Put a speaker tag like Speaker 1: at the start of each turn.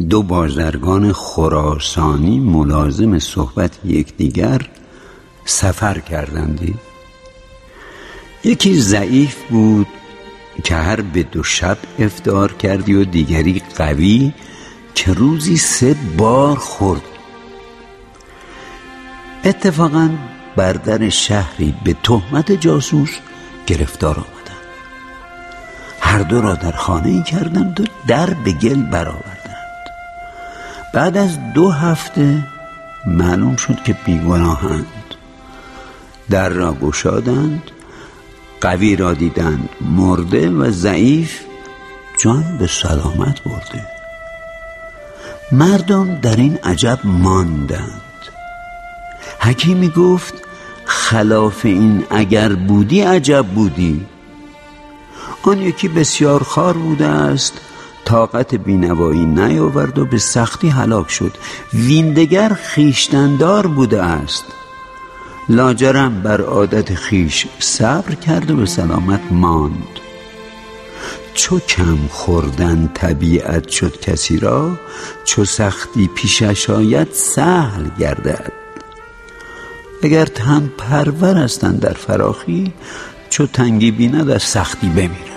Speaker 1: دو بازرگان خراسانی ملازم صحبت یکدیگر سفر کردندی. یکی ضعیف بود که هر به 2 شب افطار کردی و دیگری قوی که روزی 3 بار خورد. اتفاقاً بر در شهری به تهمت جاسوس گرفتار آمدند. هر دو را در خانه‌ای کردند و در به گل برآوردند. بعد از 2 هفته معلوم شد که بیگناهند. در را گشادند، قوی را دیدند مرده و ضعیف جان به سلامت برده. مردم در این عجب ماندند. حکیمی گفت خلاف این اگر بودی عجب بودی. آن یکی بسیار خوار بوده است، طاقت بینوایی نیاورد و به سختی هلاک شد. ویندگر خویشتندار بوده است، لاجرم بر عادت خویش صبر کرد و به سلامت ماند. چو کم خوردن طبیعت شد کسی را، چو سختی پیشش آید سهل گردد. اگر تن پرور هستند در فراخی، چو تنگی بیند در سختی بمیرد.